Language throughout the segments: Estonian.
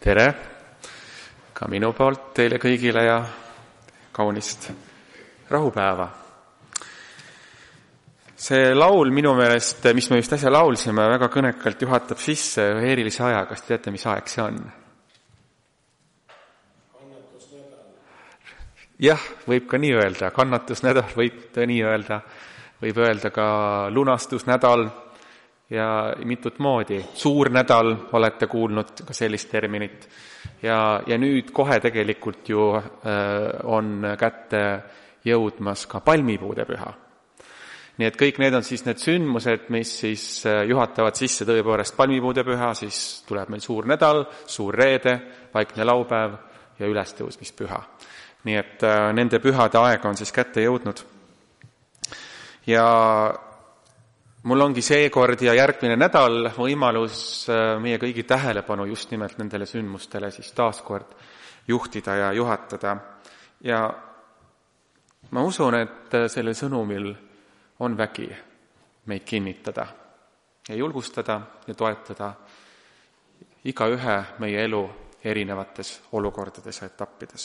Tere ka minu poolt teile kõigile ja kaunist rahupäeva. See laul minu meelest, mis me just äsja laulsime, väga kõnekalt juhatab sisse ühe erilise aja. Kas teate, mis aeg see on? Jah, võib ka nii öelda. Kannatusnädal võib nii öelda. Võib öelda ka lunastusnädal ja mitut moodi. Suur nädal, olete kuulnud ka sellist terminit. Ja nüüd kohe tegelikult ju on kätte jõudmas ka palmipuude püha. Nii et kõik need on siis need sündmused, mis siis juhatavad sisse tõepoolest palmipuude püha, siis tuleb meil suur nädal, suur reede, vaikne laupäev ja ülestõusmispüha. Nii et nende pühade aega on siis kätte jõudnud. Ja mul ongi seekord ja järgmine nädal võimalus meie kõigi tähelepanu just nimelt nendele sündmustele siis taaskord juhtida ja juhatada. Ja ma usun, et selle sõnumil on vägi meid kinnitada ja julgustada ja toetada igaühe meie elu erinevates olukordades ja etappides.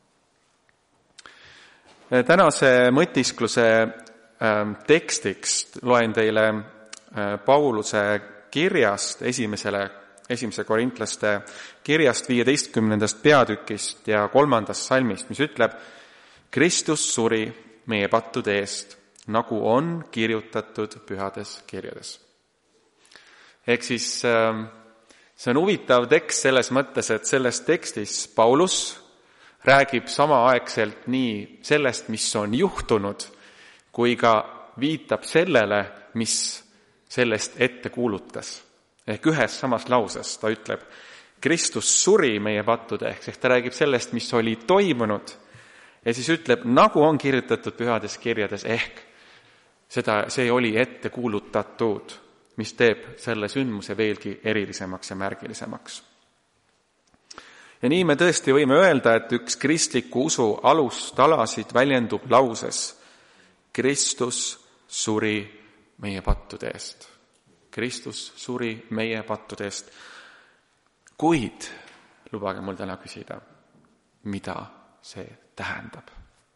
Tänase mõtiskluse tekstiks loen teile Pauluse kirjast, esimese korintlaste kirjast 15. peatükist ja 3. salmist, mis ütleb: Kristus suri meie pattude eest, nagu on kirjutatud pühades kirjades. Ehk siis see on huvitav tekst selles mõttes, et selles tekstis Paulus räägib samaaegselt nii sellest, mis on juhtunud, kui ka viitab sellele, mis sellest ette kuulutas. Ehk ühes samas lauses ta ütleb, Kristus suri meie pattude, ehk ta räägib sellest, mis oli toimunud, ja siis ütleb, nagu on kirjutatud pühades kirjades, ehk see oli ette kuulutatud, mis teeb selle sündmuse veelgi erilisemaks ja märgilisemaks. Ja nii me tõesti võime öelda, et üks kristliku usu alustalasid väljendub lauses: Kristus suri meie pattude eest. Kristus suri meie pattude eest. Kuid, lubage mul täna küsida, mida see tähendab?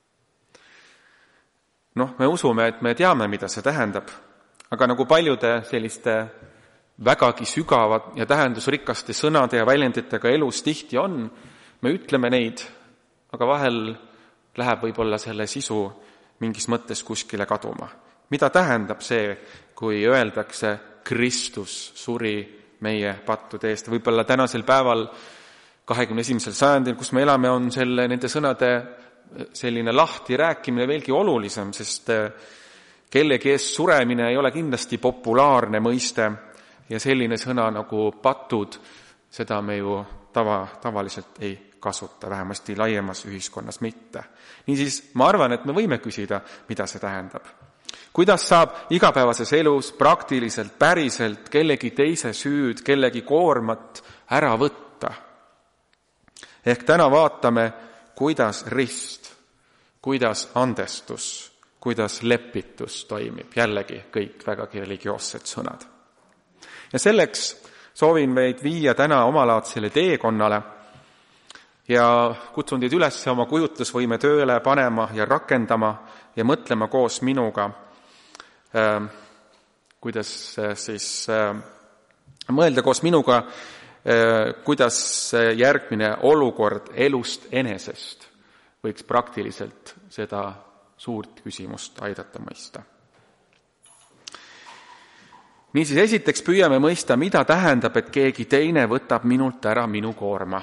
Me usume, et me teame, mida see tähendab, aga nagu paljude selliste vägagi sügavad ja tähendusrikaste sõnade ja väljenditega elus tihti on, me ütleme neid, aga vahel läheb võib-olla selle sisu mingis mõttes kuskile kaduma. Mida tähendab see, kui öeldakse Kristus suri meie pattude eest? Võib-olla tänasel päeval, 21. sajandil, kus me elame, on nende sõnade selline lahti rääkimine veelgi olulisem, sest kellegi eest suremine ei ole kindlasti populaarne mõiste ja selline sõna nagu patud, seda me ju tavaliselt ei kasuta, vähemasti laiemas ühiskonnas mitte. Niisiis, ma arvan, et me võime küsida, mida see tähendab. Kuidas saab igapäevases elus praktiliselt, päriselt kellegi teise süüd, kellegi koormat ära võtta? Ehk täna vaatame, kuidas rist, kuidas andestus, kuidas lepitus toimib. Jällegi kõik vägagi religioossed sõnad. Ja selleks soovin meid viia täna omalaadsele teekonnale ja kutsun teid üles oma kujutlusvõime tööle panema ja rakendama ja mõtlema koos minuga, mõelda koos minuga, kuidas järgmine olukord elust enesest võiks praktiliselt seda suurt küsimust aidata mõista. Niisiis, esiteks püüame mõista, mida tähendab, et keegi teine võtab minult ära minu koorma.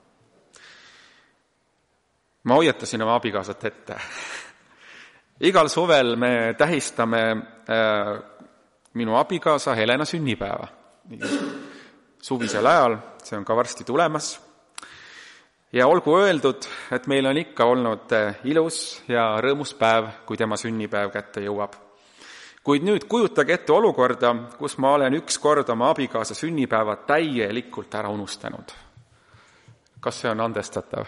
Ma hoiatasin oma abikaasat ette. Igal suvel me tähistame minu abikaasa Helena sünnipäeva. Suvisel ajal, see on ka varsti tulemas. Ja olgu öeldud, et meil on ikka olnud ilus ja rõõmus päev, kui tema sünnipäev kätte jõuab. Kuid nüüd kujutage ette olukorda, kus ma olen ükskord oma abikaasa sünnipäeva täielikult ära unustanud. Kas see on andestatav?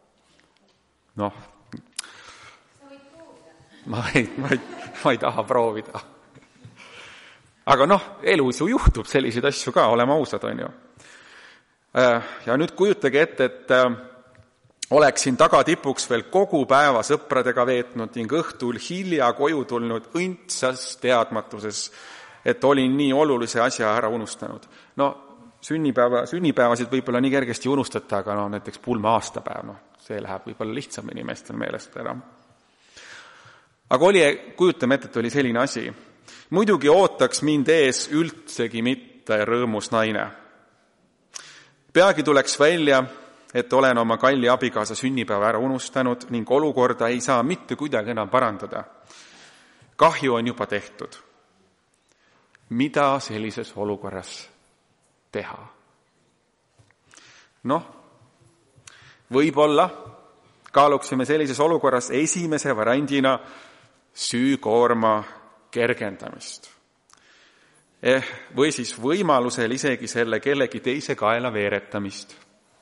Ma ei taha proovida. Aga elus ju juhtub selliseid asju ka, oleme ausad, on ju. Ja nüüd kujutage ette, et oleksin tagatipuks veel kogu päeva sõpradega veetnud ning õhtul hilja koju tulnud õndsas teadmatuses, et olin nii olulise asja ära unustanud. No sünnipäevasid võib-olla nii kergesti unustada, aga näiteks pulma aastapäev, see läheb võib-olla lihtsamini meestel meelest ära. Aga kujutame ette, et oli selline asi. Muidugi ootaks mind ees üldsegi mitte rõõmus naine. Peagi tuleks välja, et olen oma kalli abikaasa sünnipäeva ära unustanud ning olukorda ei saa mitte kuidagi enam parandada. Kahju on juba tehtud. Mida sellises olukorras teha? Võib-olla kaaluksime sellises olukorras esimese variandina süükoorma kergendamist. Või siis võimalusel isegi selle kellegi teise kaela veeretamist.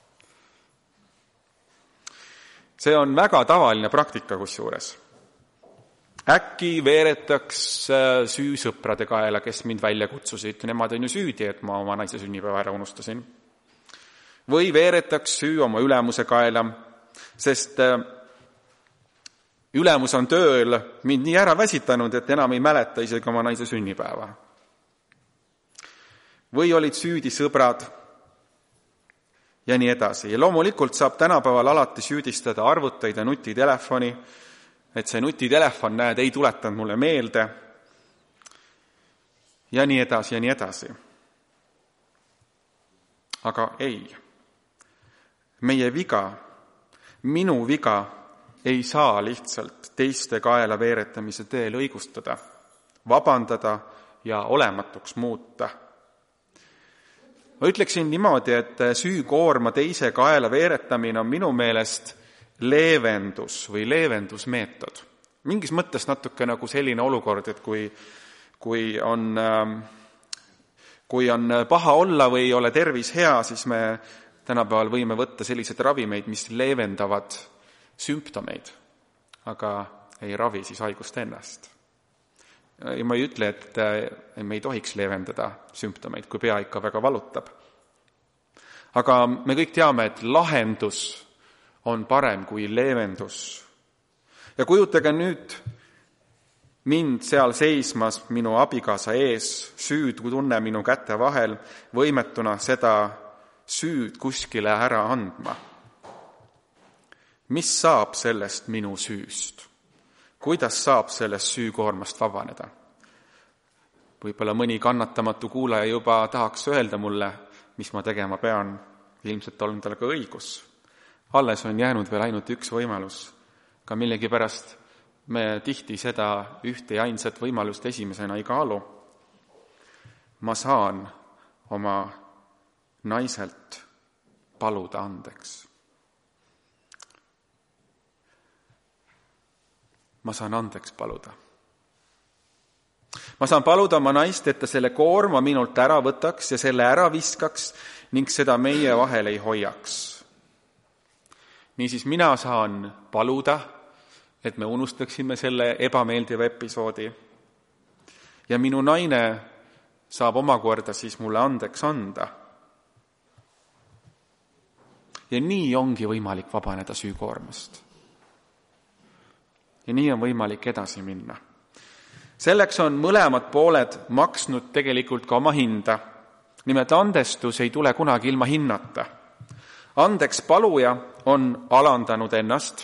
See on väga tavaline praktika kusjuures. Äkki veeretaks süü sõprade kaela, kes mind välja kutsusid. Nemad on ju süüdi, et ma oma naise sünnipäeva ära unustasin. Või veeretaks süü oma ülemuse kaela, sest ülemus on tööl mind nii ära väsitanud, et enam ei mäleta isegi oma naise sünnipäeva. Või olid süüdi sõbrad ja nii edasi. Ja loomulikult saab tänapäeval alati süüdistada arvuteid ja nutitelefoni, et see nutitelefon, ei tuletanud mulle meelde ja nii edasi ja nii edasi. Aga ei. Meie viga, minu viga ei saa lihtsalt teiste kaela veeretamise teel õigustada, vabandada ja olematuks muuta. Ma ütleksin niimoodi, et süükoorma teise kaela veeretamine on minu meelest leevendus või leevendusmeetod. Mingis mõttes natuke nagu selline olukord, et kui on paha olla või ei ole tervis hea, siis me tänapäeval võime võtta sellised ravimeid, mis leevendavad sümptomeid, aga ei ravi siis haigust ennast. Ja ma ei ütle, et me ei tohiks leevendada sümptomeid, kui pea ikka väga valutab. Aga me kõik teame, et lahendus on parem kui leevendus. Ja kujutage nüüd mind seal seismas minu abikaasa ees, süüd tunne minu käte vahel, võimetuna seda süüd kuskile ära andma. Mis saab sellest minu süüst? Kuidas saab sellest süükoormast vabaneda? Võib-olla mõni kannatamatu kuulaja juba tahaks öelda mulle, mis ma tegema pean. Ilmselt on tal ka õigus. Alles on jäänud veel ainult üks võimalus. Ka millegipärast me tihti seda ühte ja ainsat võimalust esimesena ei kaalu. Ma saan oma naiselt paluda andeks. Ma saan andeks paluda. Ma saan paluda oma naist, et ta selle koorma minult ära võtaks ja selle ära viskaks ning seda meie vahel ei hoiaks. Niisiis mina saan paluda, et me unustaksime selle ebameeldiva episoodi. Ja minu naine saab omakorda siis mulle andeks anda. Ja nii ongi võimalik vabaneda süükoormast. Ja nii on võimalik edasi minna. Selleks on mõlemad pooled maksnud tegelikult ka oma hinda. Nimelt andestus ei tule kunagi ilma hinnata. Andeks paluja on alandanud ennast,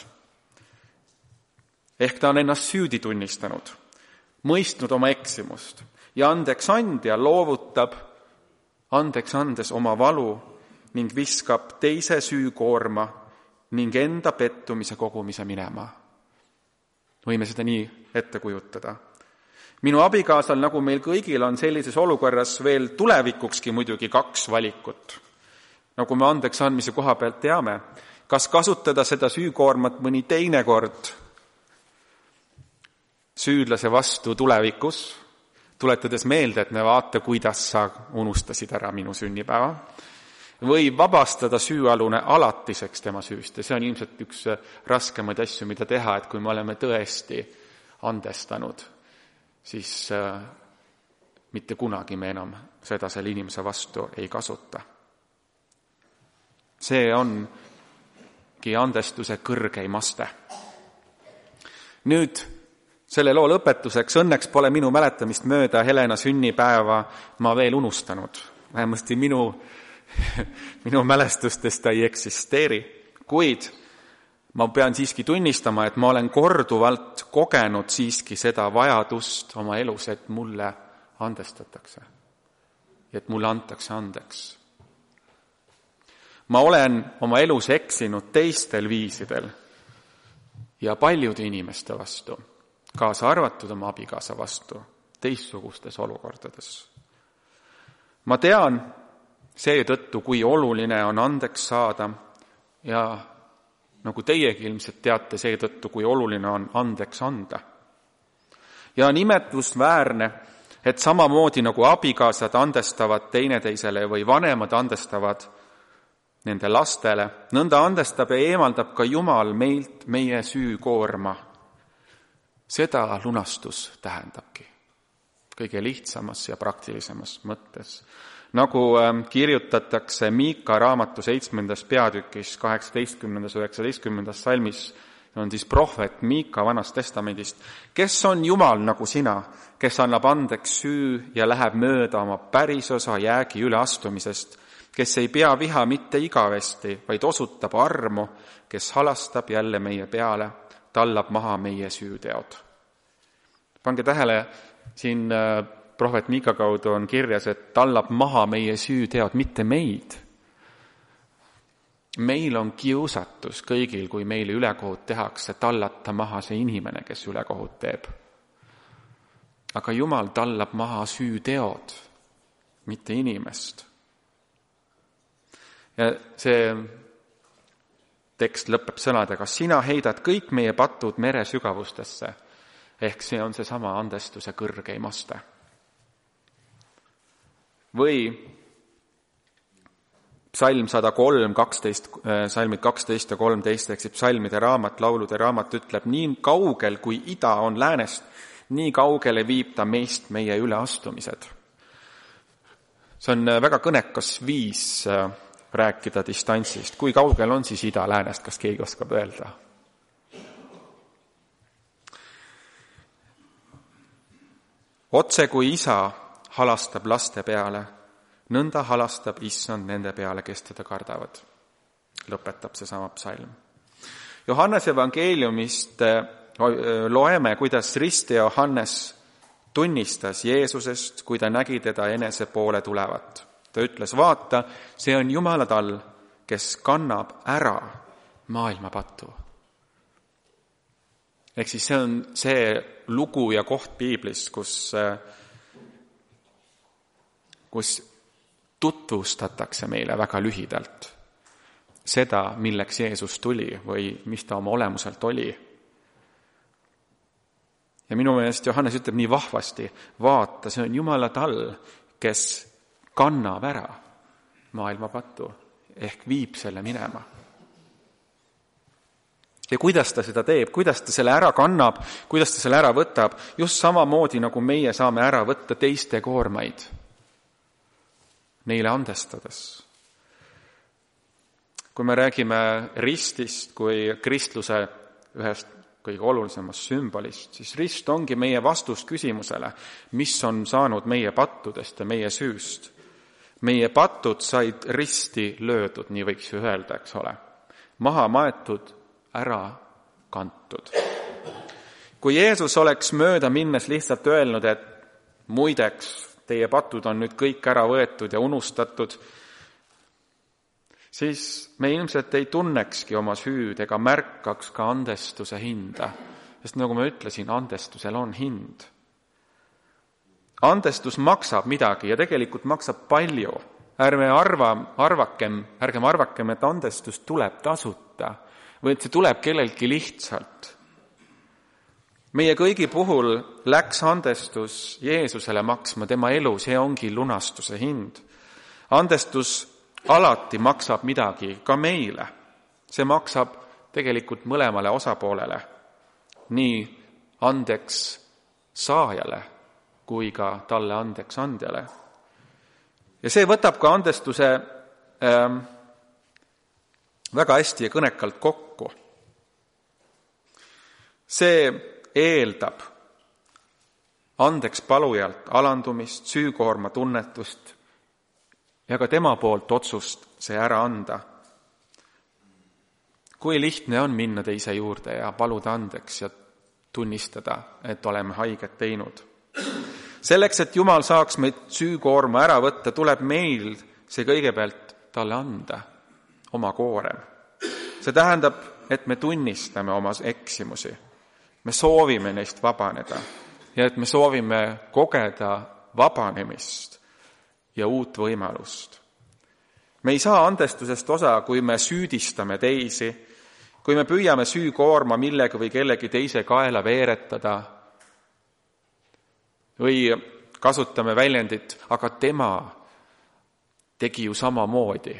ehk ta on ennast süüdi tunnistanud, mõistnud oma eksimust ja andeks andja loovutab andeks andes oma valu ning viskab teise süükoorma ning enda pettumise kogumise minema. Võime seda nii ette kujutada. Minu abikaasal, nagu meil kõigil, on sellises olukorras veel tulevikukski muidugi kaks valikut. Nagu me andeks andmise koha pealt teame, kas kasutada seda süükoormat mõni teine kord süüdlase vastu tulevikus, tuletades meelde, et vaata, kuidas sa unustasid ära minu sünnipäeva, või vabastada süüalune alatiseks tema süüst. Ja see on ilmselt üks raskemaid asju, mida teha, et kui me oleme tõesti andestanud, siis mitte kunagi me enam seda selle inimese vastu ei kasuta. See ongi andestuse kõrgeim aste. Nüüd selle loo lõpetuseks, õnneks pole minu mäletamist mööda Helena sünnipäeva ma veel unustanud. Vähemasti minu mälestustes ta ei eksisteeri, kuid ma pean siiski tunnistama, et ma olen korduvalt kogenud siiski seda vajadust oma elus, et mulle andestatakse. Et mulle antakse andeks. Ma olen oma elus eksinud teistel viisidel ja paljude inimeste vastu, kaasa arvatud oma abikaasa vastu, teistsugustes olukordades. Ma tean seetõttu, kui oluline on andeks saada ja nagu teiegi ilmselt teate seetõttu, kui oluline on andeks anda. Ja on imetlusväärne, et samamoodi nagu abikaasad andestavad teineteisele või vanemad andestavad nende lastele, nõnda andestab ja eemaldab ka Jumal meilt meie süükoorma. Seda lunastus tähendabki kõige lihtsamas ja praktilisemas mõttes. Nagu kirjutatakse Miika raamatu 7. peatükis 18. ja 19. salmis, on siis prohvet Miika Vanast Testamendist, kes on Jumal nagu sina, kes annab andeks süü ja läheb mööda oma pärisosa jäägi üleastumisest, kes ei pea viha mitte igavesti, vaid osutab armu, kes halastab jälle meie peale, tallab maha meie süüteod. Pange tähele, siin prohvet Miika kaudu on kirjas, et tallab maha meie süüteod, mitte meid. Meil on kiusatus kõigil, kui meile ülekohut tehakse, tallata maha see inimene, kes ülekohut teeb. Aga Jumal tallab maha süüteod, mitte inimest. Ja see tekst lõpeb sõnadega, sina heidad kõik meie patud mere sügavustesse, ehk see on seesama andestuse kõrgeim aste. Või psalm 103, 12, salmid 12 ja 13, ehk psalmide raamat, laulude raamat ütleb, nii kaugel kui ida on läänest, nii kaugele viib ta meist meie üleastumised. See on väga kõnekas viis rääkida distantsist. Kui kaugel on siis ida läänest, kas keegi oskab öelda? Otse kui isa halastab laste peale, nõnda halastab issand nende peale, kes teda kardavad. Lõpetab seesama psalm. Johannese evangeeliumist loeme, kuidas ristja Johannes tunnistas Jeesusest, kui ta nägi teda enese poole tulevat. Ta ütles, vaata, see on Jumala tall, kes kannab ära maailma patu. Ehk siis see on see lugu ja koht piiblist, kus tutvustatakse meile väga lühidalt seda, milleks Jeesus tuli või mis ta oma olemuselt oli. Ja minu meelest Johannes ütleb nii vahvasti, vaata, see on Jumala tall, kes kannab ära maailma patu, ehk viib selle minema. Ja kuidas ta seda teeb, kuidas ta selle ära kannab, kuidas ta selle ära võtab, just samamoodi nagu meie saame ära võtta teiste koormaid, neile andestades. Kui me räägime ristist kui kristluse ühest kõige olulisemast sümbolist, siis rist ongi meie vastus küsimusele, mis on saanud meie pattudest ja meie süüst. Meie patud said risti löödud, nii võiks ju öelda, eks ole. Maha maetud, ära kantud. Kui Jeesus oleks mööda minnes lihtsalt öelnud, et muideks, teie patud on nüüd kõik ära võetud ja unustatud, siis me ilmselt ei tunnekski oma süüd ega märkaks ka andestuse hinda. Sest nagu ma ütlesin, andestusel on hind. Andestus maksab midagi ja tegelikult maksab palju. Ärgem arvakem, et andestus tuleb tasuta või et see tuleb kellelgi lihtsalt. Meie kõigi puhul läks andestus Jeesusele maksma tema elu, see ongi lunastuse hind. Andestus alati maksab midagi ka meile. See maksab tegelikult mõlemale osapoolele, nii andeks saajale kui ka talle andeks andjale. Ja see võtab ka andestuse väga hästi ja kõnekalt kokku. See eeldab andeks palujalt alandumist, süükoorma tunnetust ja ka tema poolt otsust see ära anda. Kui lihtne on minna teise juurde ja paluda andeks ja tunnistada, et oleme haiget teinud. Selleks, et Jumal saaks meid süükoorma ära võtta, tuleb meil see kõigepealt talle anda, oma koorem. See tähendab, et me tunnistame oma eksimusi. Me soovime neist vabaneda ja et me soovime kogeda vabanemist ja uut võimalust. Me ei saa andestusest osa, kui me süüdistame teisi, kui me püüame süükoorma millegi või kellegi teise kaela veeretada või kasutame väljendit, aga tema tegi ju samamoodi.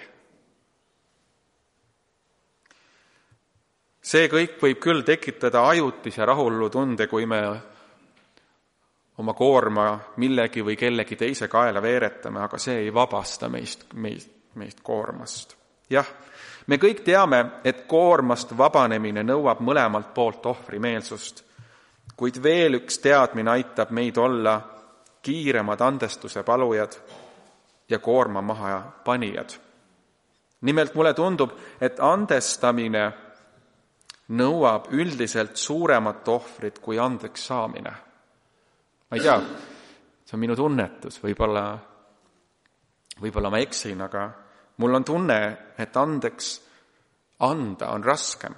See kõik võib küll tekitada ajutise rahulolutunde, kui me oma koorma millegi või kellegi teise kaela veeretame, aga see ei vabasta meist koormast. Jah, me kõik teame, et koormast vabanemine nõuab mõlemalt poolt ohvrimeelsust, kuid veel üks teadmine aitab meid olla kiiremad andestuse palujad ja koorma maha panijad. Nimelt mulle tundub, et andestamine nõuab üldiselt suuremat ohvrit kui andeks saamine. Ma ei tea, see on minu tunnetus, võib-olla ma eksin, aga mul on tunne, et andeks anda on raskem.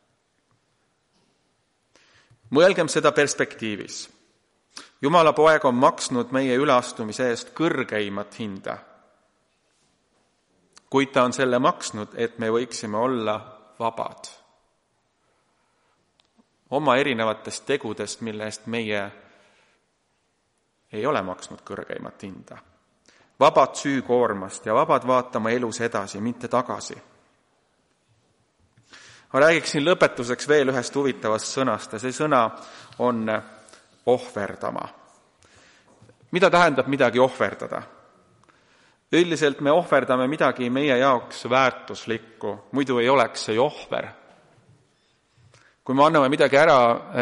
Mõelgem seda perspektiivis. Jumala poeg on maksnud meie üleastumise eest kõrgeimat hinda. Kuid ta on selle maksnud, et me võiksime olla vabad. Oma erinevatest tegudest, mille eest meie ei ole maksnud kõrgeimat hinda. Vabad süükoormast ja vabad vaatama elus edasi, mitte tagasi. Ma räägiksin lõpetuseks veel ühest huvitavast sõnast ja see sõna on ohverdama. Mida tähendab midagi ohverdada? Üldiselt me ohverdame midagi meie jaoks väärtuslikku, muidu ei oleks see ohver. Kui me anname midagi ära,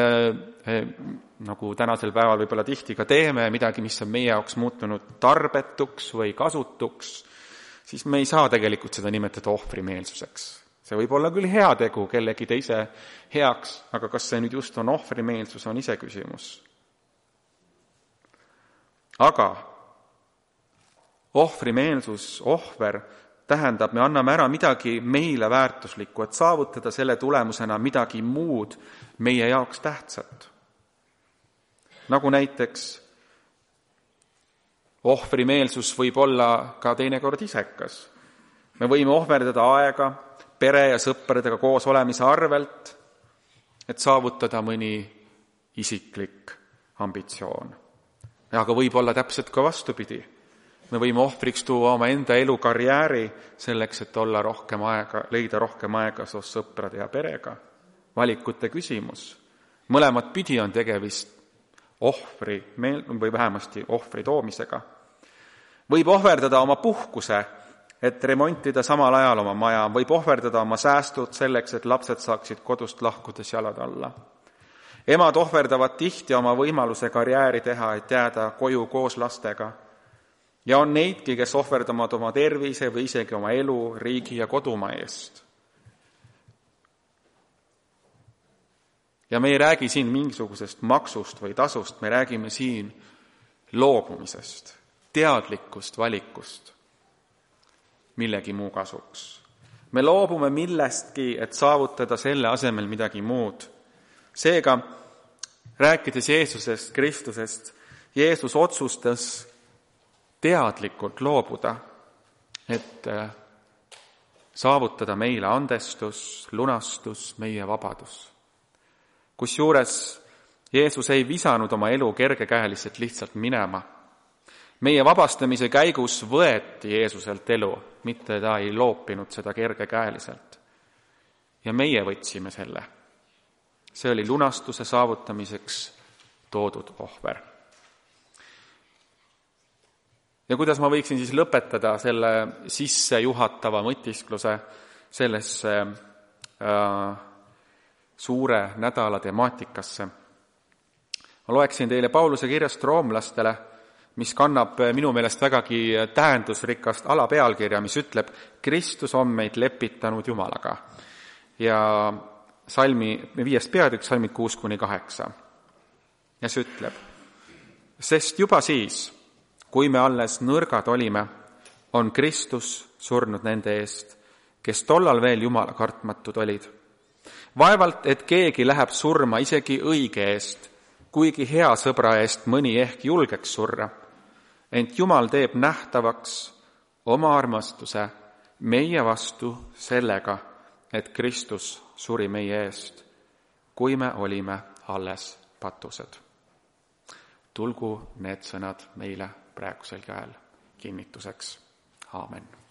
nagu tänasel päeval võib-olla tihti ka teeme, midagi, mis on meie jaoks muutunud tarbetuks või kasutuks, siis me ei saa tegelikult seda nimetada ohvrimeelsuseks. See võib olla küll hea tegu kellegi teise heaks, aga kas see nüüd just on ohvrimeelsus, on ise küsimus. Aga ohvrimeelsus, ohver, tähendab, me anname ära midagi meile väärtuslikku, et saavutada selle tulemusena midagi muud meie jaoks tähtsat. Nagu näiteks ohvrimeelsus võib olla ka teinekord isekas. Me võime ohverdada aega pere ja sõpradega koos olemise arvelt, et saavutada mõni isiklik ambitsioon. Aga võib olla täpselt ka vastupidi. Me võime ohvriks tuua oma enda elu karjääri selleks, et olla rohkem aega, leida rohkem aega soos sõprade ja perega. Valikute küsimus. Mõlemat pidi on tegevist ohvri või vähemasti ohvri toomisega. Võib ohverdada oma puhkuse, et remontida samal ajal oma maja. Võib ohverdada oma säästud selleks, et lapsed saaksid kodust lahkudes jalad alla. Emad ohverdavad tihti oma võimaluse karjääri teha, et jääda koju koos lastega. Ja on neidki, kes ohverdavad oma tervise või isegi oma elu, riigi ja kodumaa eest. Ja me ei räägi siin mingisugusest maksust või tasust, me räägime siin loobumisest, teadlikust valikust millegi muu kasuks. Me loobume millestki, et saavutada selle asemel midagi muud. Seega, rääkides Jeesusest, Kristusest, Jeesus otsustas teadlikult loobuda, et saavutada meile andestus, lunastus, meie vabadus. Kusjuures Jeesus ei visanud oma elu kergekäeliselt lihtsalt minema. Meie vabastamise käigus võeti Jeesuselt elu, mitte ta ei loopinud seda kergekäeliselt. Ja meie võtsime selle. See oli lunastuse saavutamiseks toodud ohver. Ja kuidas ma võiksin siis lõpetada selle sissejuhatava mõtiskluse? sellesse suure nädala temaatikasse. Ma loeksin teile Pauluse kirjast roomlastele, mis kannab minu meelest vägagi tähendusrikast alapealkirja, mis ütleb, Kristus on meid lepitanud Jumalaga. Ja salmi 5. peatükk, salmid 6-8. Ja see ütleb, sest juba siis, kui me alles nõrgad olime, on Kristus surnud nende eest, kes tollal veel Jumala kartmatud olid. Vaevalt, et keegi läheb surma isegi õige eest, kuigi hea sõbra eest mõni ehk julgeks surra. Ent Jumal teeb nähtavaks oma armastuse meie vastu sellega, et Kristus suri meie eest, kui me olime alles patused. Tulgu need sõnad meile praegusel käel kinnituseks. Aamen.